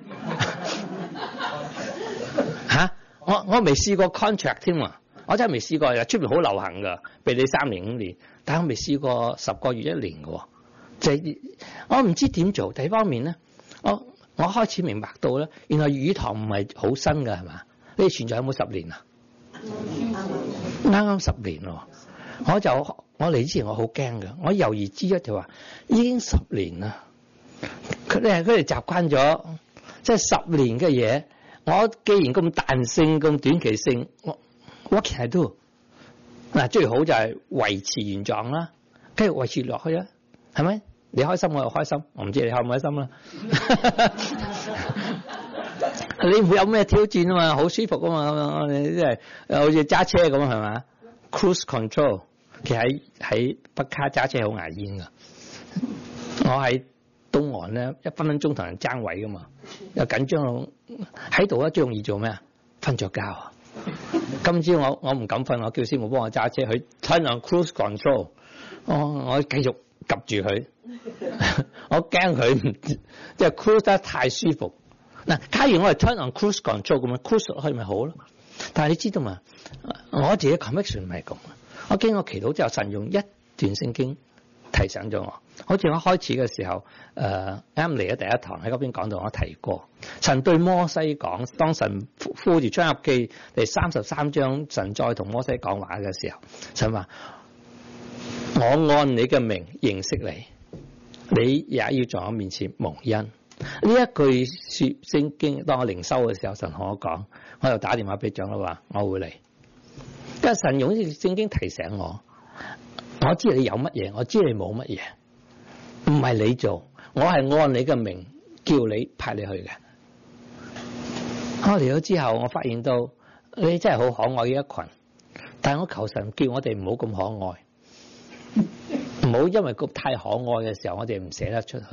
嚇、啊！我我未試過 contract 添啊！我真係未試過，出邊好流行㗎，俾你三年五年，但係我未試過十個月一年嘅喎。就係、我唔知點做。第一方面咧，我我開始明白到咧，原來語堂唔係好新㗎，係嘛？你哋存在有冇十年啊？啱啱十年咯。我就我嚟之前我好驚㗎，我猶豫之一就話已經十年啦。佢哋佢哋習慣咗，即係十年嘅嘢。我既然咁彈性、咁短期性，我 what can I do？嗱，最好就係維持原狀啦，繼續維持落去啊，係咪？你開心我又開心，我唔知你開唔開心啦。你唔會有咩挑戰啊嘛，好舒服啊嘛，你即係好似揸車咁係嘛 ？Cruise control， 其實喺喺北卡揸車好牙煙噶。我喺東岸咧一分分鐘同人爭位噶嘛，又緊張到喺度咧，最容易做咩啊？瞓着覺啊！今朝我我唔敢瞓，我叫師傅幫我揸車去 turn on cruise control， 我我繼續及住佢，我驚佢即係 cruise 得太舒服。嗱，假如我係 turn on cruise control 咁樣 cruise 落去咪好咯？但係你知道嘛？我自己 conviction 唔係咁。我經過祈禱之後，神用一段聖經提醒咗我。好似我開始嘅時候，誒啱嚟咗第一堂喺嗰邊講到，我提過神對摩西講，當神呼住出埃及記第三十三章，神再同摩西講話嘅時候，神話我按你嘅名認識你，你也要在我面前蒙恩。呢一句說聖經，當我靈修嘅時候，神同我講，我又打電話俾長老話我會嚟，因為神用呢句聖經提醒我，我知你有乜嘢，我知你冇乜嘢，唔係你做，我係按你嘅名叫你派你去嘅。我嚟咗之後，我發現到你真係好可愛嘅一群，但係我求神叫我哋唔好咁可愛，唔好因為咁太可愛嘅時候，我哋唔捨得出去。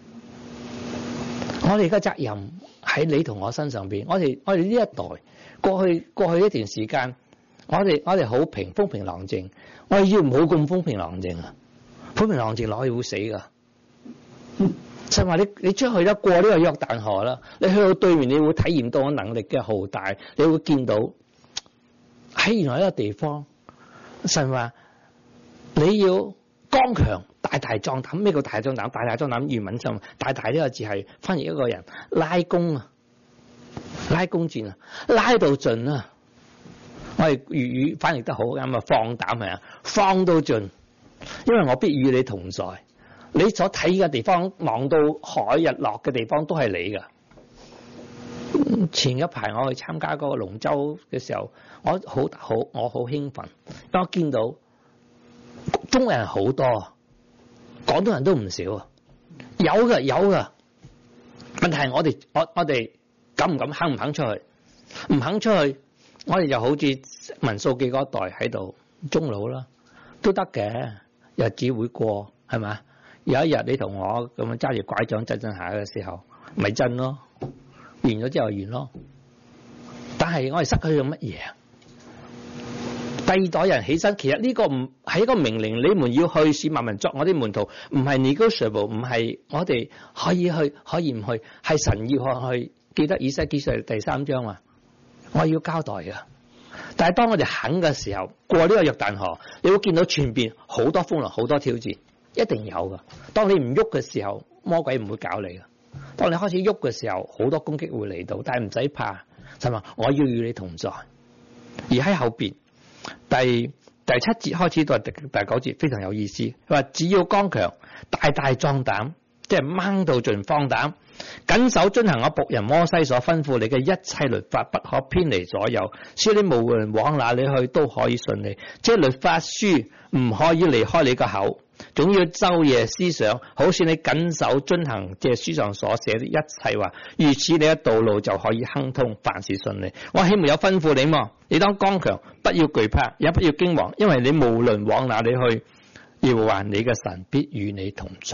我哋嘅責任喺你同我身上邊，我哋我哋呢一代過去過去一段時間，我哋我哋好平風平浪靜，我哋要唔好咁風平浪靜啊！風平浪靜落去會死噶。就話你你出去啦，過呢個約旦河啦，你去到對面，你會體驗到我能力嘅浩大，你會見到喺原來一個地方，神話你要剛強。大大壯膽，咩叫大壯膽？大大壯膽原文上大大呢個字係翻譯一個人拉弓啊，拉弓箭啊，拉到盡啊！我哋粵語翻譯得好啱啊，放膽係啊，放到盡，因為我必與你同在。你所睇嘅地方，望到海日落嘅地方都係你噶。前一排我去參加嗰個龍舟嘅時候，我好好我好興奮，當我見到中國人好多。廣東人都唔少啊，有嘅有嘅，問題係我哋我我哋敢唔敢肯唔肯出去？唔肯出去，我哋就好似民數記嗰代喺度中老啦，都得嘅，日子會過係咪？有一日你同我咁樣揸住拐杖震震下嘅時候，咪震咯，完咗之後完咯。但係我哋失去咗乜嘢啊？第二代人起身，其實呢個唔係一個命令，你們要去使萬民作我啲門徒，唔係 negotiable， 唔係我哋可以去可以唔去，係神要去。記得以西結書第三章啊，我要交代嘅。但係當我哋肯嘅時候，過呢個約旦河，你會見到前邊好多風浪，好多挑戰，一定有噶。當你唔喐嘅時候，魔鬼唔會搞你噶。當你開始喐嘅時候，好多攻擊會嚟到，但係唔使怕，神話我要與你同在。而喺後邊。第第七節開始到第第九節非常有意思，佢話只要剛強，大大壯膽，即係掹到盡放膽，謹守遵行我僕人摩西所吩咐你嘅一切律法，不可偏離左右，所以你無論往哪裏去都可以順利。即係律法書唔可以離開你個口，總要晝夜思想，好似你謹守遵行這書上所寫的一切話，如此你嘅道路就可以亨通，凡事順利。我豈沒有吩咐你麼？你當剛強，不要懼怕，也不要驚惶，因為你無論往哪裏去，耶和華你嘅神必與你同在。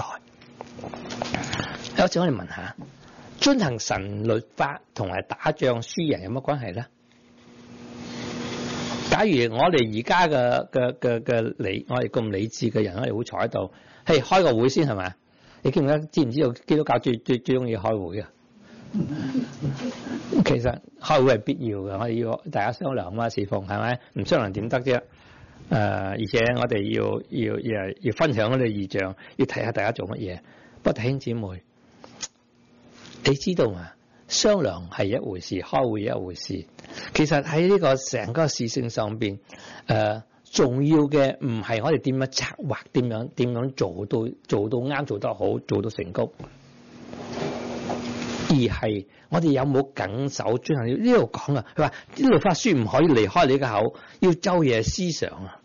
有時我哋問下，遵行神律法同埋打仗輸贏有乜關係咧？假如我哋而家嘅嘅嘅嘅理，我哋咁理智嘅人，我哋會坐喺度，嘿，開個會先係咪？你記唔記得？知唔知道基督教最最最中意開會啊？其實開會係必要嘅，我哋要大家商量嘛，侍奉係咪？唔商量點得啫？誒、呃，而且我哋要要要要分享我哋異象，要睇下大家做乜嘢。不過弟兄姊妹，你知道嘛？商量係一回事，開會一回事。其實喺呢個成個事情上邊，誒、呃，重要嘅唔係我哋點樣策劃，點樣點樣做到做到啱，做得好，做到成功，而係我哋有冇謹守遵行。呢度講啊，佢話呢律法書唔可以離開你嘅口，要晝夜思想啊。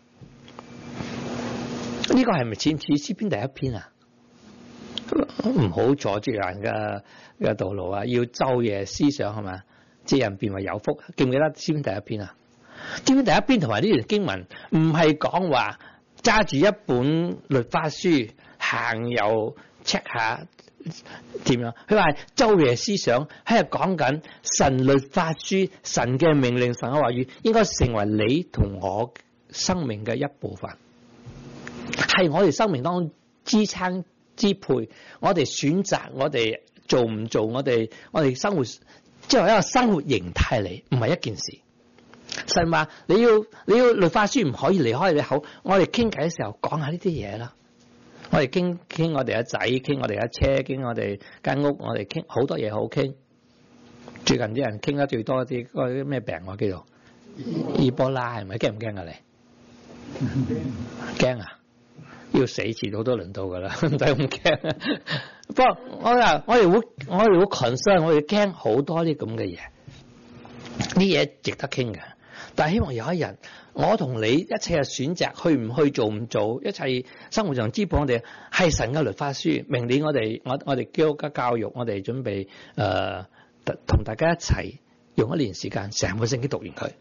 呢、這個係咪似唔似詩篇第一篇啊？唔好阻住人嘅嘅道路啊！要晝夜思想係嘛？這人便為有福。記唔記得詩篇第一篇啊？詩篇第一篇同埋呢段經文唔係講話揸住一本律法書行由 check 下點樣。佢話晝夜思想喺度講緊神律法書、神嘅命令、神嘅話語，應該成為你同我生命嘅一部分，係我哋生命當中支撐支配，我哋選擇，我哋做唔做，我哋我哋生活，即係一個生活形態嚟，唔係一件事。神話你要你要律法書唔可以離開你口，我哋傾偈嘅時候講下呢啲嘢啦。我哋傾傾我哋嘅仔，傾我哋嘅車，傾我哋間屋，我哋傾好多嘢好傾。最近啲人傾得最多啲嗰啲咩病我記到伊波拉係咪？驚唔驚啊你？驚啊！要死遲早都輪到噶啦，唔使咁驚。不過我話我哋會我哋會 concern，我哋驚好多啲咁嘅嘢，啲嘢值得傾嘅。但係希望有一日，我同你一切嘅選擇，去唔去做唔做，一切生活上支配我哋係神嘅律法書，明年我哋我我哋基督教教育，我哋準備誒同、呃、大家一齊用一年時間，成本聖經讀完佢，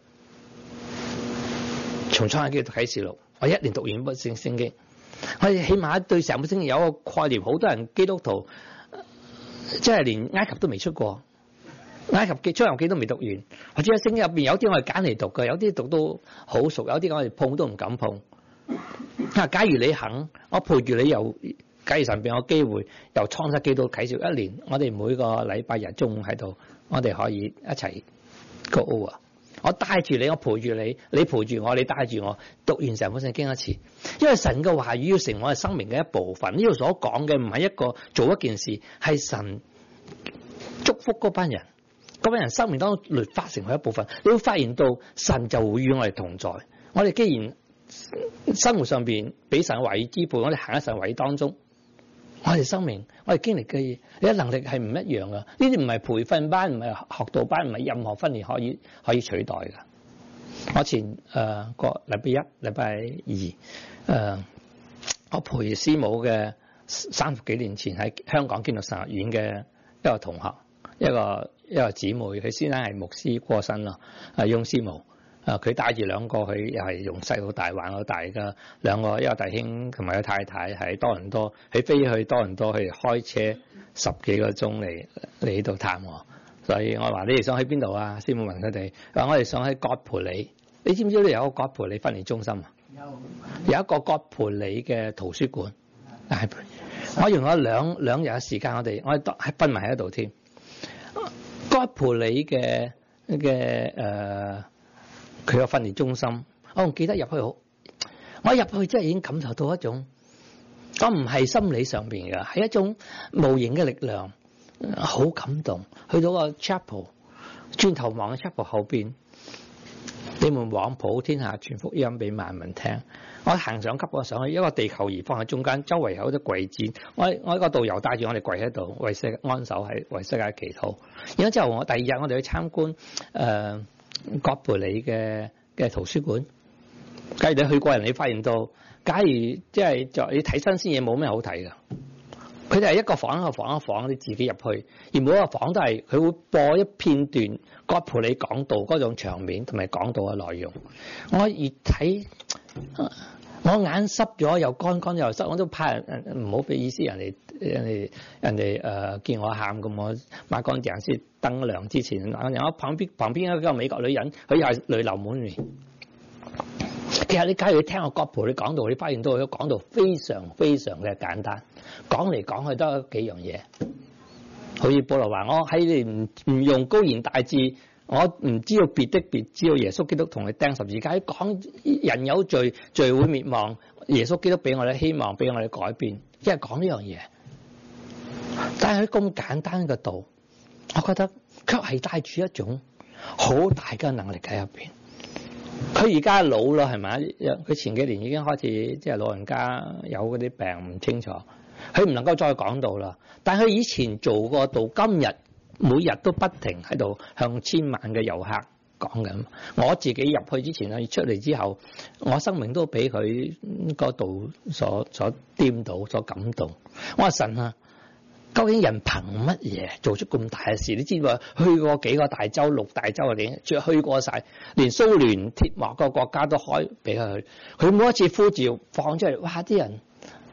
從創世記到啟示錄，我一年讀完本聖聖經，我哋起碼對成本聖經有一個概念。好多人基督徒即係連埃及都未出過。埃及記、出埃及記都未讀完，或者喺聖經入邊有啲我係揀嚟讀嘅，有啲讀到好熟，有啲我哋碰都唔敢碰。啊，假如你肯，我陪住你由假如神俾我機會，由創世記到啟示錄一年，我哋每個禮拜日中午喺度，我哋可以一齊 go over。我帶住你，我陪住你，你陪住我，你帶住我，讀完成本聖經一次。因為神嘅話語要成為我哋生命嘅一部分。呢度所講嘅唔係一個做一件事，係神祝福嗰班人。嗰班人生命當中律法成為一部分，你會發現到神就會與我哋同在。我哋既然生活上邊俾神嘅話語支配，我哋行喺神嘅話語當中，我哋生命我哋經歷嘅嘢，你嘅能力係唔一樣噶。呢啲唔係培訓班，唔係學道班，唔係任何訓練可以可以取代噶。我前誒個禮拜一、禮拜二誒、呃，我陪師母嘅三十幾年前喺香港建道神學院嘅一個同學，一個。一個姊妹，佢先生係牧師過身咯，啊翁師母，啊佢帶住兩個，佢又係用細到大玩到大嘅兩個，一個弟兄同埋個太太喺多倫多，佢飛去多倫多，佢開車十幾個鐘嚟嚟呢度探我，所以我話你哋想去邊度啊？師母問佢哋，話我哋想去葛培理，你知唔知呢度有個葛培理訓練中心啊？有，有一個葛培理嘅圖書館，係我用咗兩兩日嘅時間，我哋我哋都係奔埋喺度添。葛培理嘅嘅誒，佢個訓練中心，我仲記得入去好，我入去真係已經感受到一種，我唔係心理上邊嘅，係一種無形嘅力量，好感動。去到個 chapel， 轉頭望喺 chapel 後邊，你們往普天下傳福音俾萬民聽。我行上級，我上去一個地球儀放喺中間，周圍有好多跪墊。我我一個導遊帶住我哋跪喺度，為世安守，係為世界祈禱。然後之後我第二日我哋去參觀誒葛培理嘅嘅圖書館。假如你去過人，你發現到，假如即係就你睇新鮮嘢冇咩好睇㗎。佢哋係一個房一個房一個房，你自己入去，而每一個房都係佢會播一片段葛培理講道嗰種場面同埋講道嘅內容。我越睇。我眼濕咗又乾乾又濕，我都怕人唔好俾意思人哋人哋人哋誒見我喊咁，我抹乾淨先燈亮之前，然後旁邊旁邊一個美國女人，佢又係淚流滿面。其實你假如聽我葛培理講道，你發現到佢講道非常非常嘅簡單，講嚟講去都係幾樣嘢。好似保羅話：我喺你唔唔用高言大智。我唔知道別的別，知道耶穌基督同你釘十字架。講人有罪，罪會滅亡。耶穌基督俾我哋希望，俾我哋改變，即係講呢樣嘢。但係佢咁簡單嘅道，我覺得卻係帶住一種好大嘅能力喺入邊。佢而家老啦，係咪？佢前幾年已經開始即係老人家有嗰啲病唔清楚，佢唔能夠再講道啦。但係佢以前做過道，今日。每日都不停喺度向千萬嘅遊客講緊。我自己入去之前啊，出嚟之後，我生命都俾佢嗰度所所掂到、所感動。我話神啊，究竟人憑乜嘢做出咁大嘅事？你知唔知？去過幾個大洲、六大洲嘅點，仲去過晒，連蘇聯鐵幕個國家都開俾佢去。佢每一次呼召放出嚟，哇！啲人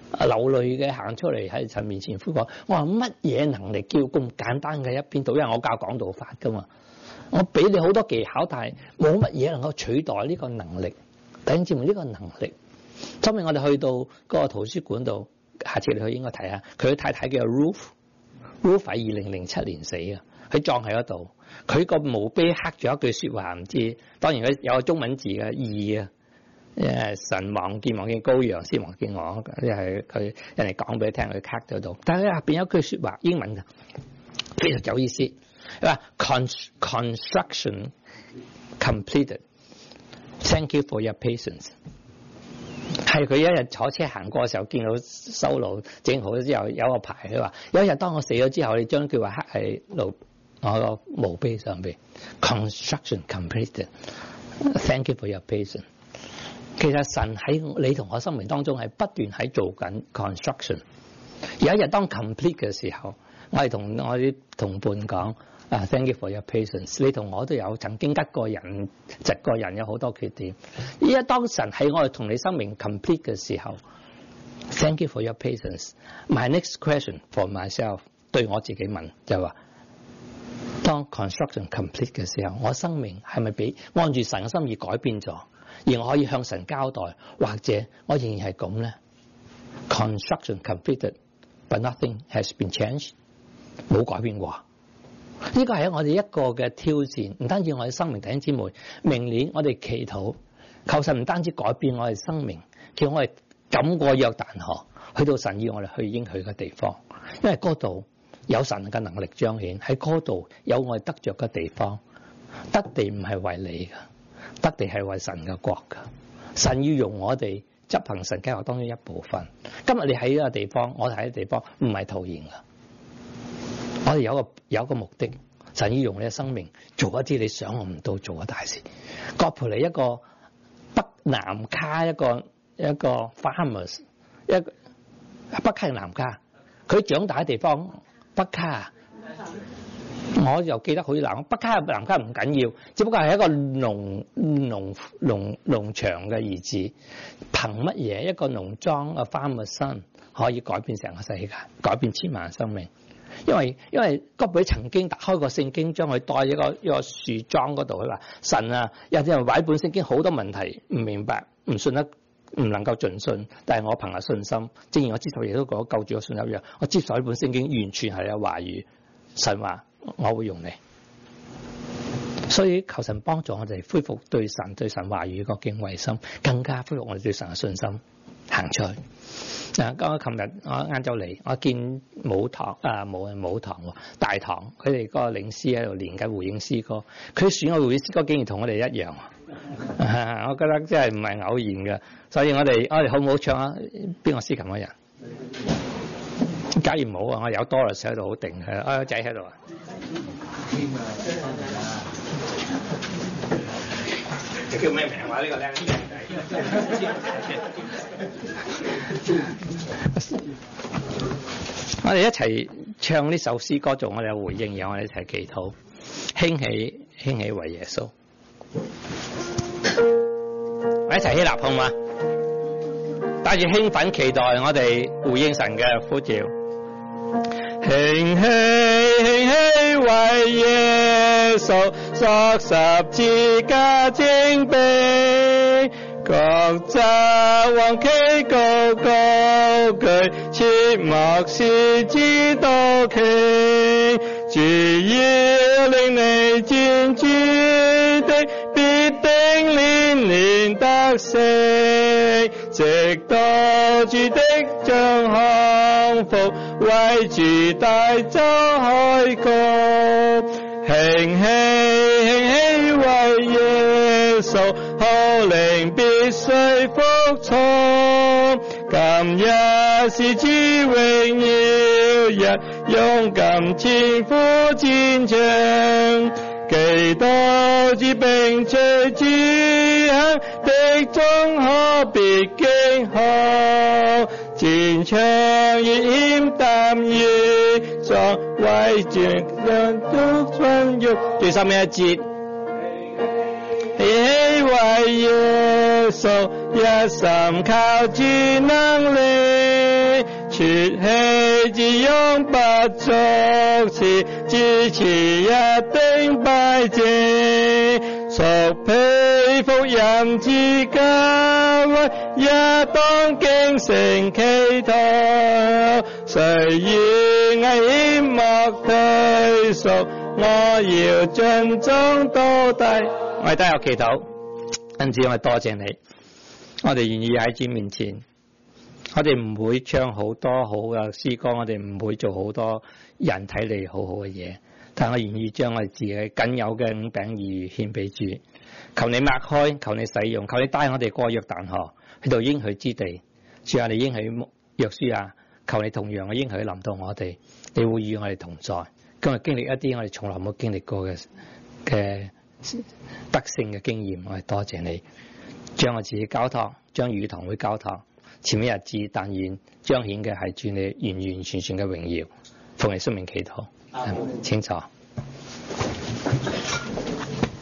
流淚嘅行出嚟喺神面前呼講，我話乜嘢能力叫咁簡單嘅一篇道？因為我教講道法噶嘛，我俾你好多技巧，但係冇乜嘢能夠取代呢個能力。弟兄姊妹，呢個能力，今日我哋去到嗰個圖書館度，下次你去應該睇下，佢太太叫 Ruth，Ruth 喺二零零七年死啊，佢葬喺嗰度，佢個墓碑刻咗一句說話，唔知當然佢有個中文字嘅意義啊。誒神望見望見羔羊，先望見我，即係佢人哋講俾你聽，佢刻咗度。但係入邊有句説話，英文嘅非常有意思，佢話 construction completed，thank you for your patience。係佢一日坐車行過嘅時候，見到修路整好咗之後，有個牌，佢話有一日當我死咗之後，你將句話刻喺路我個墓碑上邊 ，construction completed，thank you for your patience。其實神喺你同我生命當中係不斷喺做緊 construction。有一日當 complete 嘅時候，我係同我啲同伴講啊 ，thank you for your patience。你同我都有曾經吉過人、窒過人，有好多缺點。依家當神喺我哋同你生命 complete 嘅時候 ，thank you for your patience。My next question for myself 對我自己問就係話，當 construction complete 嘅時候，我生命係咪俾按住神嘅心意改變咗？而我可以向神交代，或者我仍然係咁咧。Construction completed, but nothing has been changed， 冇改變過。呢個係我哋一個嘅挑戰，唔單止我哋生命弟兄姊妹，明年我哋祈禱，求神唔單止改變我哋生命，叫我哋敢過約旦河，去到神要我哋去應許嘅地方，因為嗰度有神嘅能力彰顯，喺嗰度有我哋得着嘅地方。得地唔係為你㗎。得地係為神嘅國㗎，神要用我哋執行神計劃當中一部分。今日你喺呢個地方，我哋喺呢個地方唔係徒然㗎，我哋有個有個目的，神要用你嘅生命做一啲你想唔到做嘅大事。葛培理一個北南卡一個一個 farmers 一個北卡定南卡，佢長大嘅地方北卡。我又記得好似南北卡南卡唔緊要，只不過係一個農農農農場嘅兒子，憑乜嘢一個農莊嘅 farmer son 可以改變成個世界，改變千萬生命？因為因為葛培理曾經打開個聖經，將佢帶一個一個樹莊嗰度，佢話神啊，有啲人話本聖經好多問題唔明白，唔信得，唔能夠盡信，但係我憑下信心，正如我接受耶穌講救主嘅信一樣，我接受呢本聖經完全係有話語，神話。我會用你，所以求神幫助我哋恢復對神對神話語個敬畏心，更加恢復我哋對神嘅信心，行出去。嗱，咁琴日我晏晝嚟，我見母堂啊，冇母堂喎，大堂佢哋嗰個領詩喺度練緊回應詩歌，佢選嘅回應詩歌竟然同我哋一樣，我覺得真係唔係偶然嘅，所以我哋我哋好唔好唱啊？邊個司琴嘅人？假如冇啊，我有 Doris 喺度好定係，啊仔喺度啊。你叫咩名話？呢個靚仔。我哋一齊唱呢首詩歌做我哋嘅回應，然後我哋一齊祈禱，興起興起為耶穌。我一齊起立好嘛？帶住興奮期待，我哋回應神嘅呼召。興起興起為耶穌作十字架精兵，各責往旗高高舉，切莫使之多期，主要令你戰主的必定連連得勝，直到主的將降服，為主大洲開局。興起興起為耶穌，號令必須服從，今日是主榮耀日，勇敢前赴戰場，基督之兵隨主行，敵眾可必驚恐，戰場熱險擔熱壯，為主讓足春欲。最後面一節，興起為耶穌，一心靠主能力， 出氣只用不足時，支持一定敗戰。屬被福音之教會，也當警醒祈禱。誰以危險莫退縮，我要盡忠到底。我哋都有祈禱，因此我哋多謝你，我哋願意喺主面前。我哋唔會唱好多好嘅詩歌，我哋唔會做好多人睇嚟好好嘅嘢，但係我願意將我哋自己僅有嘅五餅二魚獻俾主，求你擘開，求你使用，求你帶我哋過約旦河去到應許之地。主啊，你應許約書亞，求你同樣嘅應許臨到我哋，你會與我哋同在，今日經歷一啲我哋從來冇經歷過嘅嘅得勝嘅經驗。我哋多謝你，將我自己交託，將與堂會交託。前一日子，但願彰顯嘅係主你完完全全嘅榮耀，奉你生命祈禱，請坐。